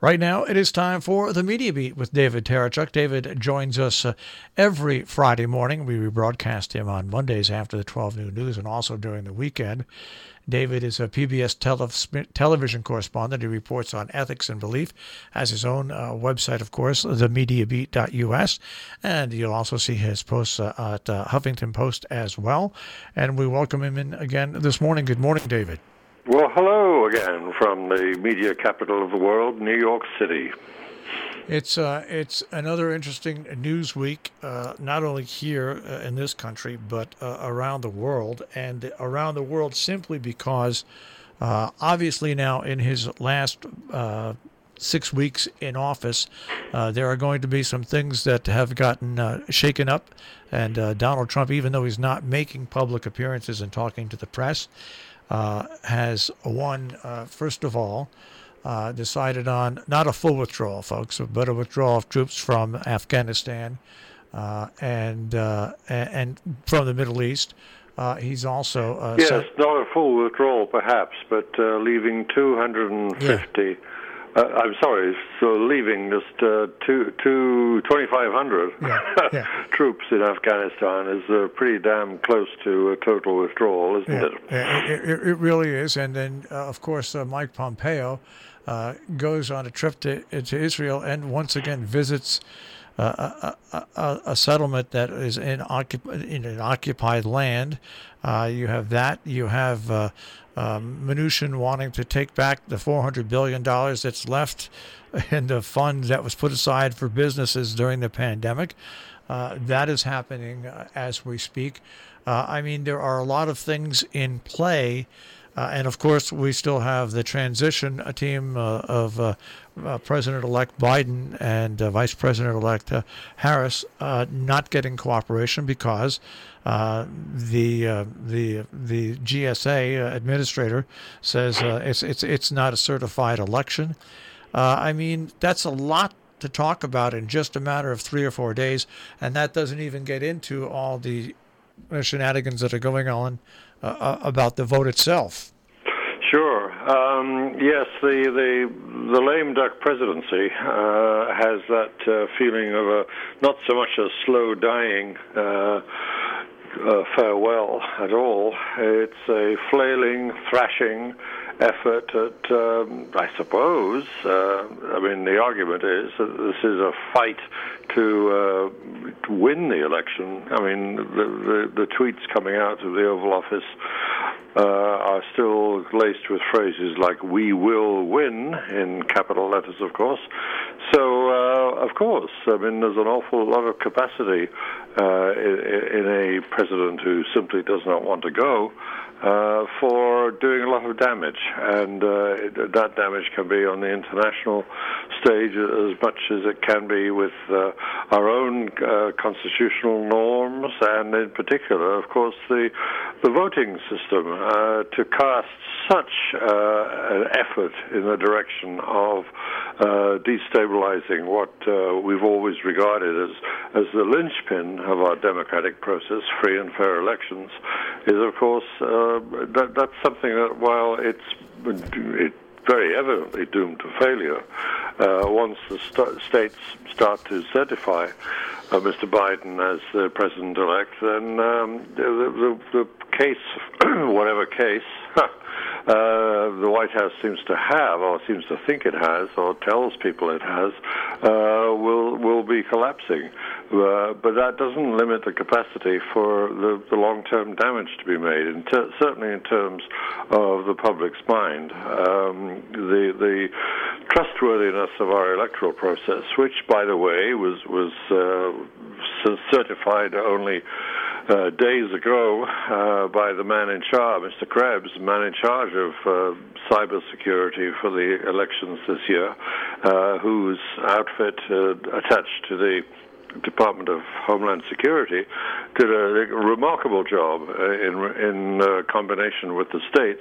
Right now, it is time for the Media Beat with David Terechuk. David joins us every Friday morning. We rebroadcast him on Mondays after the 12 noon news and also during the weekend. David is a PBS television correspondent. He reports on ethics and belief, has his own website, of course, themediabeat.us, and you'll also see his posts at Huffington Post as well. And we welcome him in again this morning. Good morning, David. Well, hello again from the media capital of the world, New York City. It's another interesting news week, not only here in this country, but around the world, and around the world simply because obviously now in his last 6 weeks in office, there are going to be some things that have gotten shaken up, and Donald Trump, even though he's not making public appearances and talking to the press, has first of all, decided on not a full withdrawal, folks, but a withdrawal of troops from Afghanistan and from the Middle East. He's also yes, not a full withdrawal, perhaps, but leaving 250. Yeah. I'm sorry, so leaving just 2,500 troops in Afghanistan is pretty damn close to a total withdrawal, isn't it? It really is. And then, of course, Mike Pompeo goes on a trip to Israel and once again visits a settlement that is in an occupied land. You have that. You have Mnuchin wanting to take back the $400 billion that's left in the fund that was put aside for businesses during the pandemic. That is happening as we speak. I mean, there are a lot of things in play. And, of course, we still have the transition team of President-elect Biden and Vice President-elect Harris not getting cooperation because the GSA administrator says it's not a certified election. I mean, that's a lot to talk about in just a matter of 3 or 4 days, and that doesn't even get into all the shenanigans that are going on about the vote itself. Sure. Yes, the lame duck presidency has that feeling of not so much a slow dying farewell at all. It's a flailing, thrashing effort at, I suppose, I mean, the argument is that this is a fight to win the election. I mean, the tweets coming out of the Oval Office are still laced with phrases like "we will win" in capital letters, of course. So, of course, I mean, there's an awful lot of capacity in a president who simply does not want to go for doing a lot of damage. And that damage can be on the international stage as much as it can be with our own constitutional norms, and in particular, of course, the voting system. To cast such an effort in the direction of destabilizing what we've always regarded as the linchpin of our democratic process, free and fair elections, is, of course, that's something that, while it's very evidently doomed to failure, once the states start to certify Mr. Biden as the president-elect, then the case, whatever case, the White House seems to have, or seems to think it has, or tells people it has, will be collapsing. But that doesn't limit the capacity for the long-term damage to be made, certainly in terms of the public's mind. The trustworthiness of our electoral process, which, by the way, was certified only days ago by the man in charge, Mr. Krebs, the man in charge of cybersecurity for the elections this year, whose outfit attached to the Department of Homeland Security did a remarkable job in combination with the states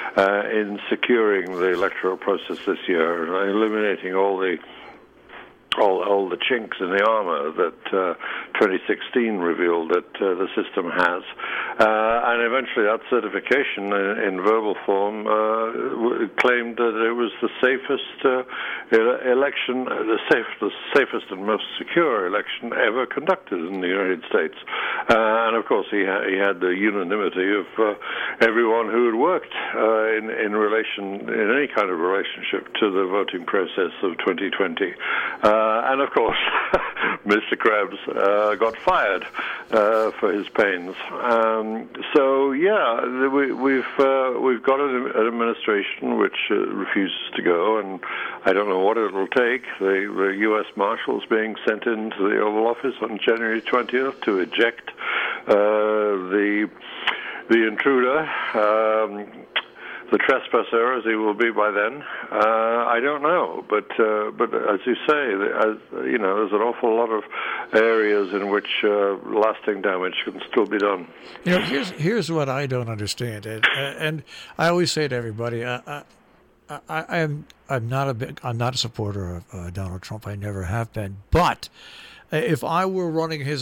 in securing the electoral process this year, eliminating all the all the chinks in the armor that 2016 revealed that the system has. And eventually that certification in verbal form claimed that it was the safest election, the safest and most secure election ever conducted in the United States. And of course he had the unanimity of everyone who had worked in any kind of relationship to the voting process of 2020. And of course, Mr. Krebs got fired for his pains. So yeah, we've got an administration which refuses to go, and I don't know what it'll take. The U.S. Marshals being sent into the Oval Office on January 20th to eject the intruder. The trespasser, as he will be by then, I don't know. But as you say, there's an awful lot of areas in which lasting damage can still be done. Here's what I don't understand, and I always say to everybody, I'm not a supporter of Donald Trump. I never have been. But if I were running his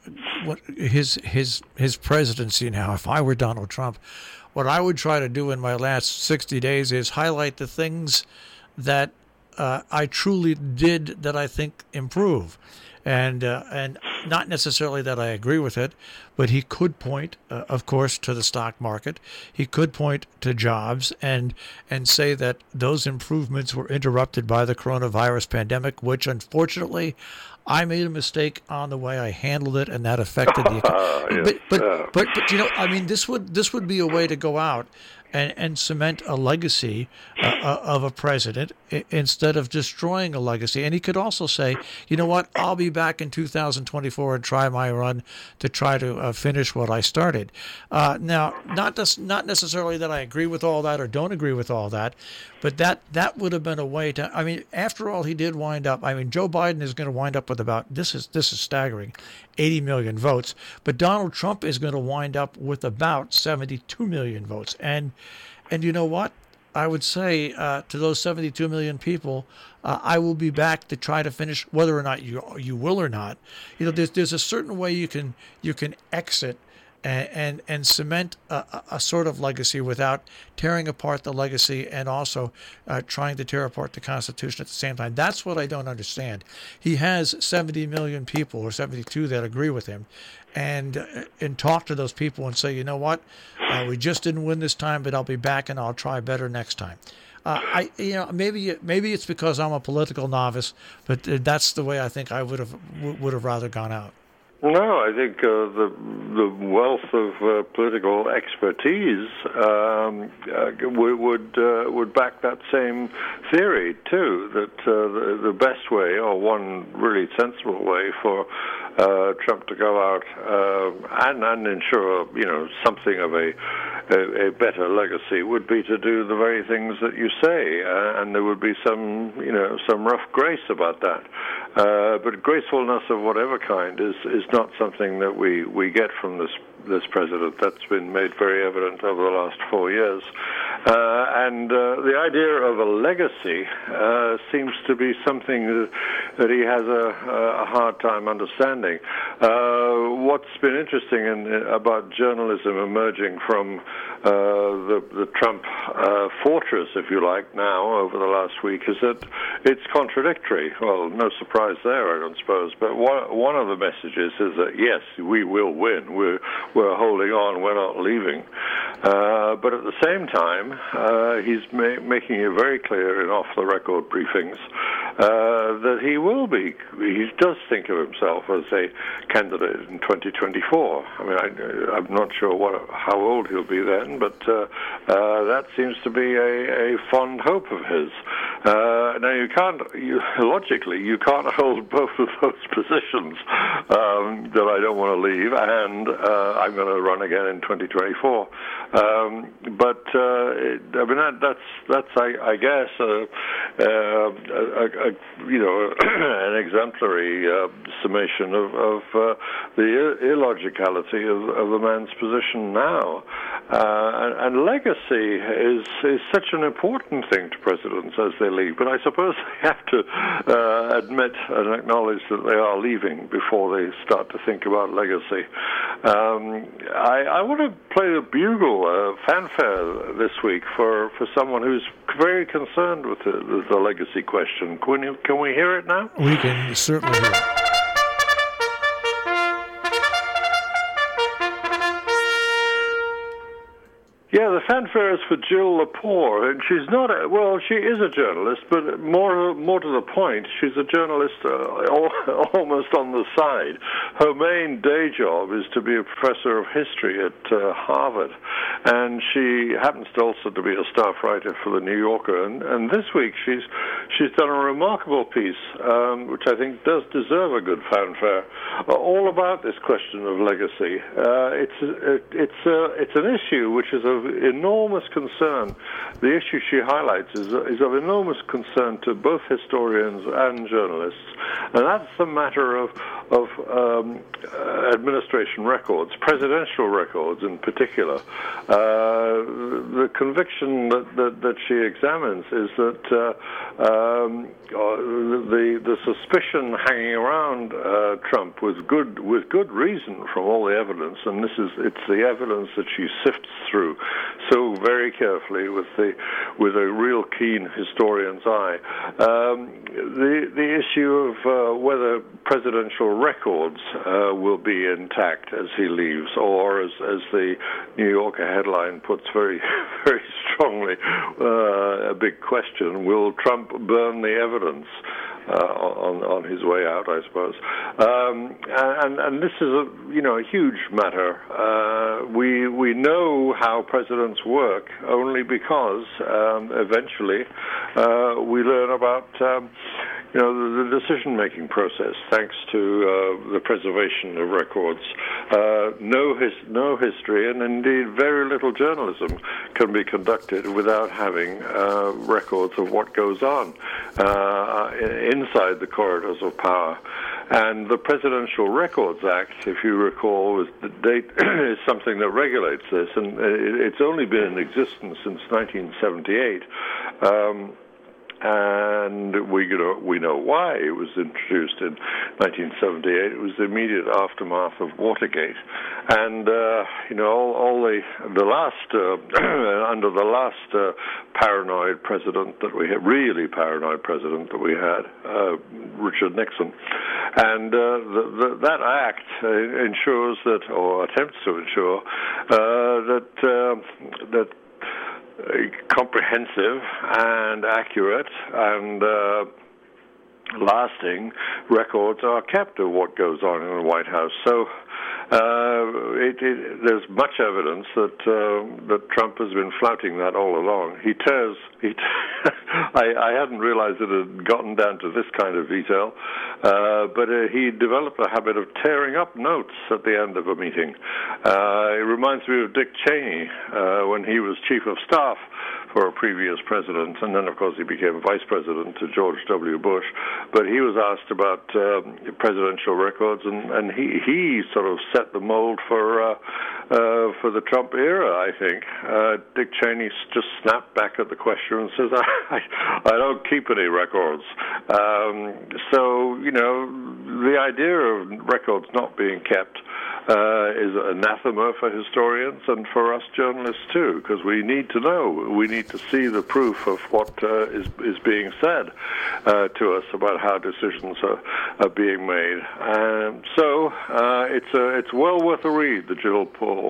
presidency now, if I were Donald Trump, what I would try to do in my last 60 days is highlight the things that I truly did that I think improve. And not necessarily that I agree with it, but he could point, of course, to the stock market. He could point to jobs and say that those improvements were interrupted by the coronavirus pandemic, which unfortunately I made a mistake on the way I handled it, and that affected the economy. But this would be a way to go out and cement a legacy of a president instead of destroying a legacy. And he could also say, you know what, I'll be back in 2024 and try my run to try to finish what I started. Now, not necessarily that I agree with all that or don't agree with all that, but that would have been a way to, after all, he did wind up, Joe Biden is going to wind up with about, this is staggering, 80 million votes, but Donald Trump is going to wind up with about 72 million votes. And you know what? I would say to those 72 million people, I will be back to try to finish, whether or not you will or not. There's a certain way you can exit and cement a sort of legacy without tearing apart the legacy and also trying to tear apart the Constitution at the same time. That's what I don't understand. He has 70 million people or 72 that agree with him, and talk to those people and say, you know what, we just didn't win this time, but I'll be back and I'll try better next time. Maybe it's because I'm a political novice, but that's the way I think I would have rather gone out. No, I think the wealth of political expertise would back that same theory too. That the best way, or one really sensible way, for Trump to go out and ensure something of a better legacy would be to do the very things that you say, and there would be some rough grace about that. But gracefulness of whatever kind is not something that we get from this president. That's been made very evident over the last 4 years. And the idea of a legacy seems to be something that he has a hard time understanding. What's been interesting about journalism emerging from the Trump fortress, if you like, now over the last week, is that it's contradictory. Well, no surprise there, I don't suppose. But one of the messages is that, yes, we will win. We're holding on. We're not leaving. But at the same time, he's making it very clear in off-the-record briefings that he does think of himself as a candidate in 2024. I'm not sure how old he'll be then, but that seems to be a fond hope of his. Now, logically, you can't hold both of those positions, that I don't want to leave and I'm going to run again in 2024. That's I guess a an exemplary summation of the illogicality of the man's position now. And legacy is such an important thing to presidents as they leave. But I suppose they have to admit and acknowledge that they are leaving before they start to think about legacy. I want to play the bugle fanfare this week for someone who's very concerned with the legacy question. Can we hear it now? We can certainly hear it. Yeah, the fanfare is for Jill Lepore, and she's not she is a journalist, but more to the point, she's a journalist almost on the side. Her main day job is to be a professor of history at Harvard, and she happens to also to be a staff writer for the New Yorker. And this week she's done a remarkable piece, which I think does deserve a good fanfare, all about this question of legacy. It's an issue which is of enormous concern. The issue she highlights is of enormous concern to both historians and journalists, and that's the matter of administration records, presidential records in particular. The conviction that she examines is that the suspicion hanging around Trump with good reason from all the evidence, and it's the evidence that she sifts through so very carefully with a real keen historian's eye. The issue of whether presidential records will be intact as he leaves, or as the New Yorker headline puts very, very strongly, a big question: will Trump burn the evidence on his way out, I suppose? And this is a huge matter. We know how presidents work only because eventually we learn about the decision-making process, thanks to the preservation of records. No history, and indeed very little journalism, can be conducted without having records of what goes on inside the corridors of power. And the Presidential Records Act, if you recall, is something that regulates this, and it's only been in existence since 1978. And we know why it was introduced in 1978. It was the immediate aftermath of Watergate, and all the last under the last paranoid president that we had, really paranoid president that we had, Richard Nixon, and that act ensures that, or attempts to ensure that comprehensive and accurate and lasting records are kept of what goes on in the White House. So there's much evidence that Trump has been flouting that all along. I hadn't realized it had gotten down to this kind of detail, but he developed a habit of tearing up notes at the end of a meeting. It reminds me of Dick Cheney when he was chief of staff for a previous president, and then, of course, he became vice president to George W. Bush. But he was asked about presidential records, and he sort of set the mold for the Trump era, I think. Dick Cheney just snapped back at the question and says, I don't keep any records. So, the idea of records not being kept is anathema for historians and for us journalists too, because we need to know, we need to see the proof of what is being said to us about how decisions are being made. So it's well worth a read, the Jill.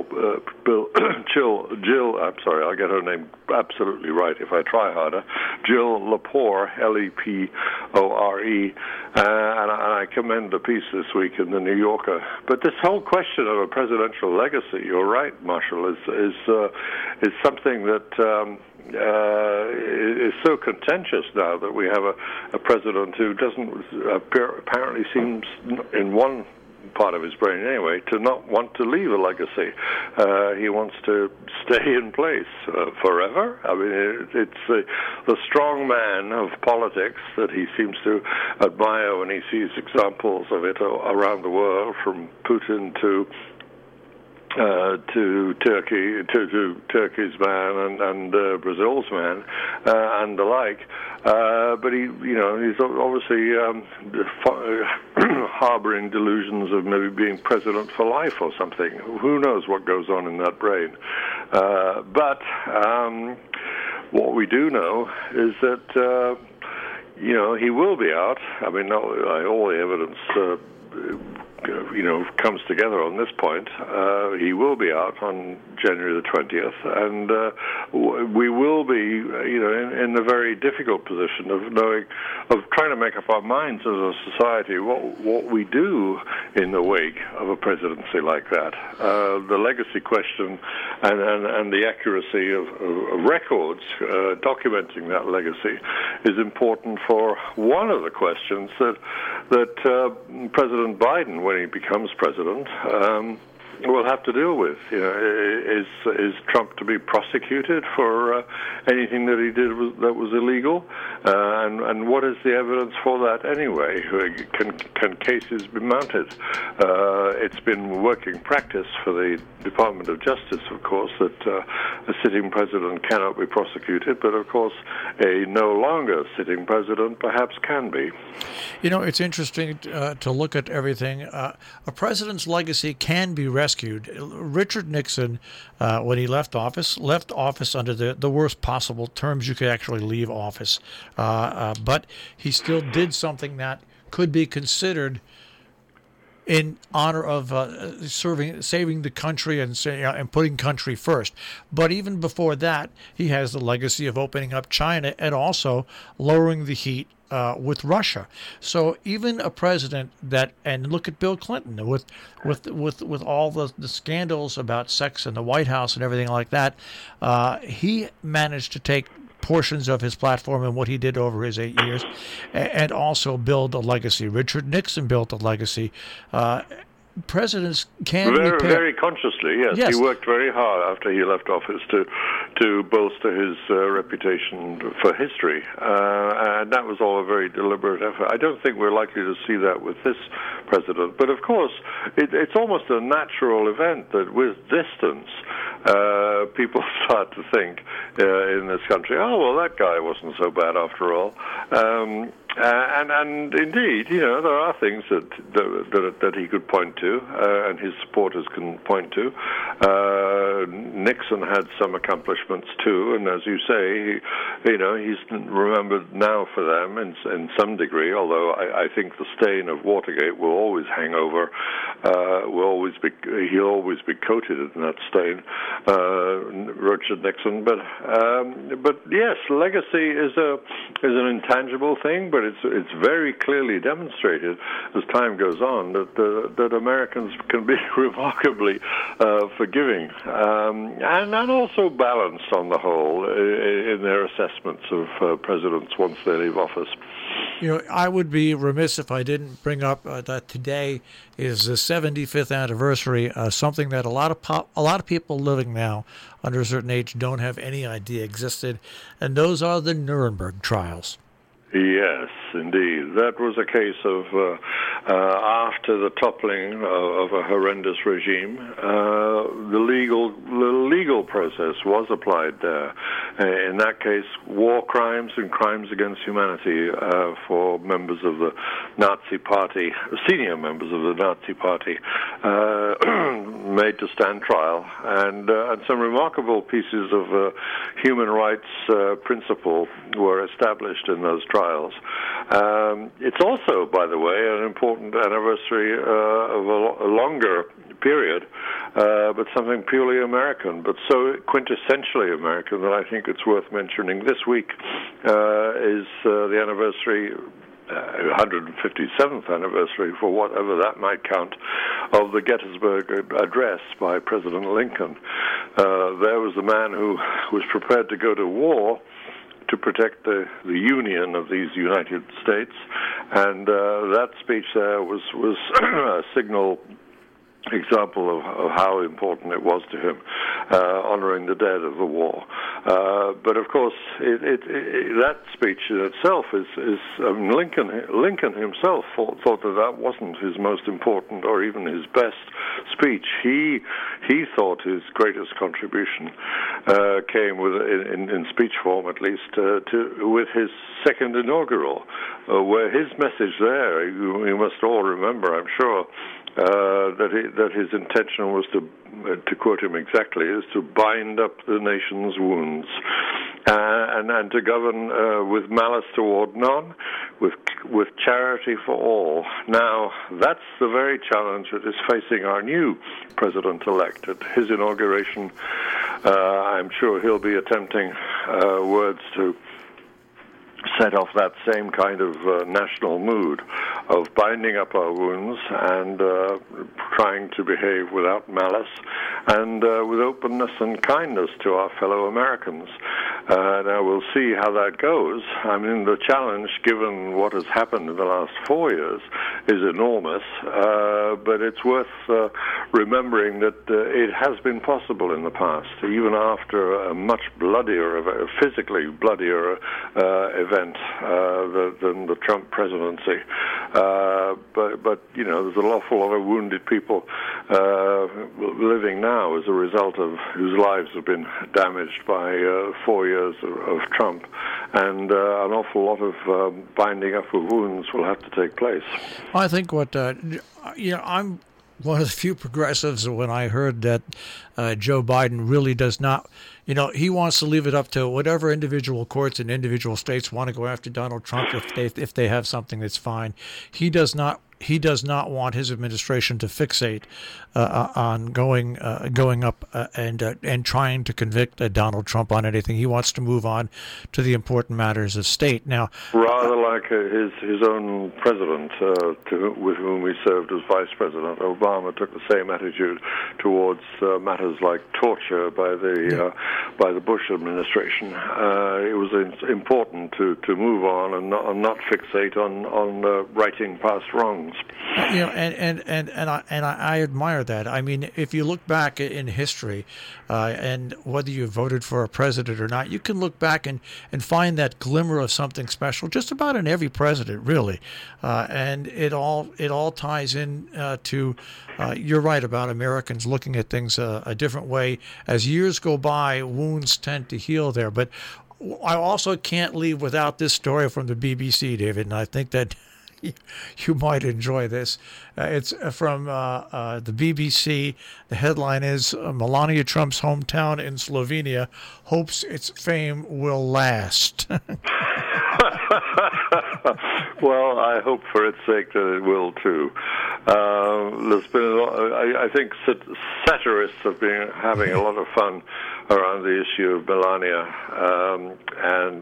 I'm sorry, I'll get her name absolutely right if I try harder. Jill Lepore, Lepore, and I commend the piece this week in the New Yorker. But this whole question of a presidential legacy, you're right, Marshall, is something that is so contentious now that we have a president who doesn't apparently seems in one part of his brain anyway, to not want to leave a legacy. He wants to stay in place forever. I mean, it's the strong man of politics that he seems to admire when he sees examples of it around the world, from Putin to Turkey, to Turkey's man and Brazil's man, and the like. But he's obviously harboring delusions of maybe being president for life or something. Who knows what goes on in that brain? But what we do know is that he will be out. I mean, all the evidence comes together on this point. He will be out on January the 20th, and we will be, in the very difficult position of trying to make up our minds as a society what we do in the wake of a presidency like that. The legacy question and the accuracy of records documenting that legacy is important for one of the questions that President Biden, when he becomes president, will have to deal with. Is Trump to be prosecuted for anything that he did that was illegal? And what is the evidence for that anyway? Can cases be mounted? It's been working practice for the Department of Justice, of course, that a sitting president cannot be prosecuted, but of course a no longer sitting president perhaps can be. It's interesting to look at everything. A president's legacy can be rescued. Richard Nixon, when he left office under the worst possible terms you could actually leave office. But he still did something that could be considered in honor of saving the country and putting country first. But even before that, he has the legacy of opening up China and lowering the heat with Russia. So even a president and look at Bill Clinton with all the scandals about sex in the White House and everything like that, he managed to take portions of his platform and what he did over his 8 years and also build a legacy. Richard Nixon built a legacy. Presidents can very consciously, yes. He worked very hard after he left office to bolster his reputation for history, and that was all a very deliberate effort. I don't think we're likely to see that with this president, but of course it's almost a natural event that with distance people start to think in this country, oh well, that guy wasn't so bad after all. And indeed, there are things that he could point to, and his supporters can point to. Nixon had some accomplishments too, and as you say, he's remembered now for them in some degree. Although I think the stain of Watergate will always hang over. He'll always be coated in that stain, Richard Nixon. But yes, legacy is an intangible thing, but it's very clearly demonstrated as time goes on that Americans can be remarkably forgiving and also balanced on the whole in their assessments of presidents once they leave office. I would be remiss if I didn't bring up that today is the 75th anniversary, something that a lot of people living now under a certain age don't have any idea existed, and those are the Nuremberg trials. Yes, indeed. That was a case of after the toppling of a horrendous regime, the legal process was applied there. In that case, war crimes and crimes against humanity for members of the Nazi Party, senior members of the Nazi Party, made to stand trial, and some remarkable pieces of human rights principle were established in those trials. It's also, by the way, an important anniversary of a longer period, but something purely American, but so quintessentially American that I think it's worth mentioning. This week is the anniversary, 157th anniversary, for whatever that might count, of the Gettysburg Address by President Lincoln. There was a man who was prepared to go to war to protect the union of these United States, and that speech there was a signal example of how important it was to him, honoring the dead of the war. But of course, that speech in itself is Lincoln himself thought that wasn't his most important or even his best speech. He thought his greatest contribution came in speech form, at least, with his second inaugural, where his message there, you must all remember, I'm sure, that his intention was to quote him exactly, is to bind up the nation's wounds and to govern with malice toward none, with charity for all. Now, that's the very challenge that is facing our new president-elect. At his inauguration, I'm sure he'll be attempting words to set off that same kind of national mood of binding up our wounds and trying to behave without malice and with openness and kindness to our fellow Americans. Now we'll see how that goes. I mean, the challenge, given what has happened in the last 4 years, is enormous, but it's worth remembering that it has been possible in the past, even after a much bloodier, physically bloodier event than the Trump presidency. But you know, there's an awful lot of wounded people living now as a result of whose lives have been damaged by 4 years of Trump, and an awful lot of binding up of wounds will have to take place. I think what I'm one of the few progressives when I heard that Joe Biden really does not, he wants to leave it up to whatever individual courts and individual states want to go after Donald Trump if they have something that's fine. He does not want his administration to fixate on going up and trying to convict Donald Trump on anything. He wants to move on to the important matters of state. Now, rather like his own president, with whom he served as vice president, Obama took the same attitude towards matters like torture by the Bush administration. It was important to move on and not fixate on righting past wrongs. And I admire that. I mean, if you look back in history, and whether you voted for a president or not, you can look back and find that glimmer of something special just about in every president, really. And it all ties in to you're right about Americans looking at things a different way. As years go by, wounds tend to heal there. But I also can't leave without this story from the BBC, David, and I think that you might enjoy this. It's from the BBC. The headline is Melania Trump's hometown in Slovenia hopes its fame will last. Well, I hope for its sake that it will too. There's been I think satirists have been having a lot of fun around the issue of Melania and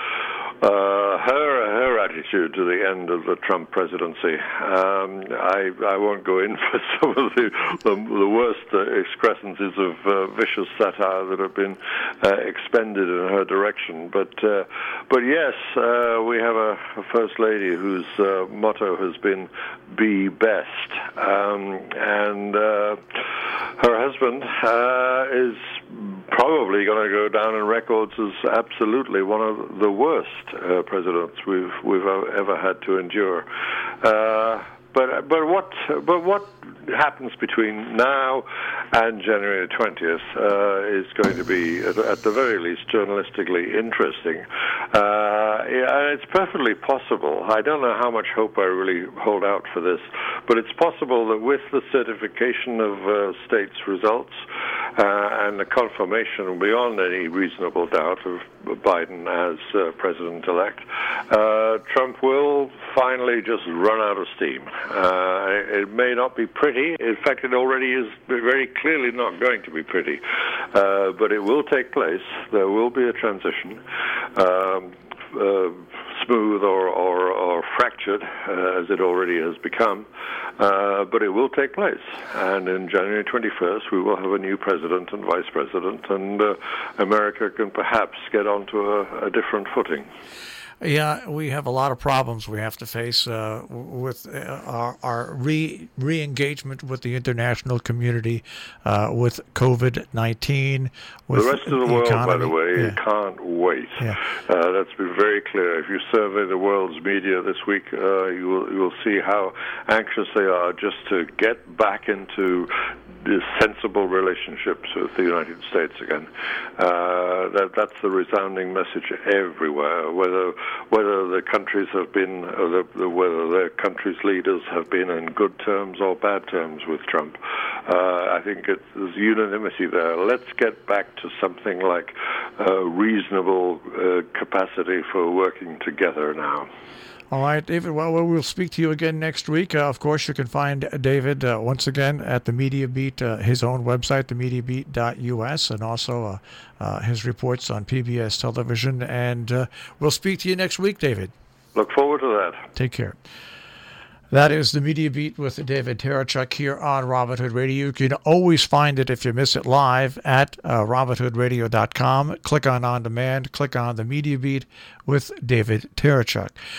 her attitude to the end of the Trump presidency. I won't go in for some of the worst excrescences of vicious satire that have been expended in her direction. But yes, we have a first lady whose motto has been "Be best," and her husband is probably going to go down in records as absolutely one of the worst presidents we've ever had to endure. But what happens between now and January 20th is going to be, at the very least, journalistically interesting. And it's perfectly possible. I don't know how much hope I really hold out for this, but it's possible that with the certification of states' results and the confirmation beyond any reasonable doubt of Biden as president-elect, Trump will finally just run out of steam. It may not be pretty. In fact, it already is very clearly not going to be pretty. But it will take place. There will be a transition. smooth or fractured as it already has become, but it will take place. And in January 21st, we will have a new president and vice president, and America can perhaps get onto a different footing. Yeah, we have a lot of problems we have to face with our re-engagement with the international community, with COVID-19. With the rest of the world, economy. by the way, can't wait. Yeah. That's been very clear. If you survey the world's media this week, you will see how anxious they are just to get back into sensible relationships with the United States again. That's the resounding message everywhere. Whether the countries have been, whether their countries' leaders have been in good terms or bad terms with Trump, I think there's unanimity there. Let's get back to something like reasonable capacity for working together now. All right, David. Well, we'll speak to you again next week. Of course, you can find David once again at the Media Beat, his own website, themediabeat.us, and also his reports on PBS television. And we'll speak to you next week, David. Look forward to that. Take care. That is the Media Beat with David Terechuk here on Robert Hood Radio. You can always find it if you miss it live at roberthoodradio.com. Click on demand, click on the Media Beat with David Terechuk.